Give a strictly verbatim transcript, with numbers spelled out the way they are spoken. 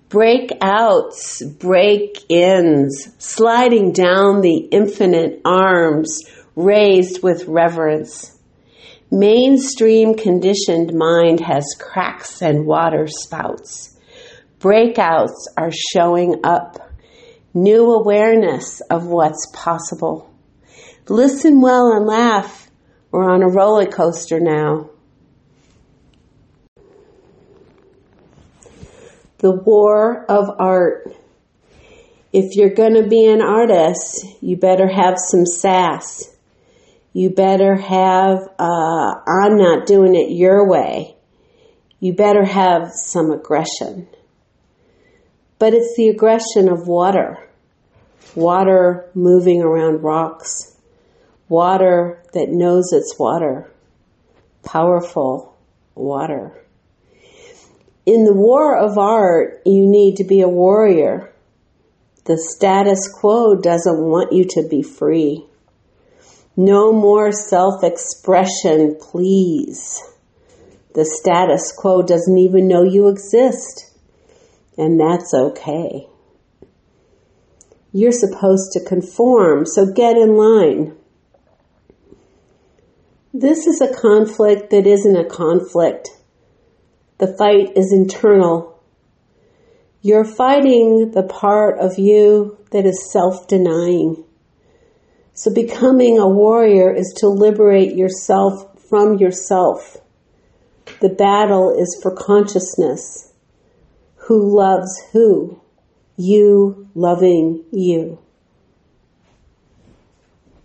breakouts, break-ins, sliding down the infinite arms raised with reverence. Mainstream conditioned mind has cracks and water spouts. Breakouts are showing up. New awareness of what's possible. Listen well and laugh. We're on a roller coaster now. The war of art. If you're going to be an artist, you better have some sass. You better have, uh, I'm not doing it your way. You better have some aggression. But it's the aggression of water. Water moving around rocks. Water that knows it's water. Powerful water. In the war of art, you need to be a warrior. The status quo doesn't want you to be free. No more self-expression, please. The status quo doesn't even know you exist. And that's okay. You're supposed to conform, so get in line. This is a conflict that isn't a conflict. The fight is internal. You're fighting the part of you that is self-denying. So becoming a warrior is to liberate yourself from yourself. The battle is for consciousness. Who loves who? You loving you.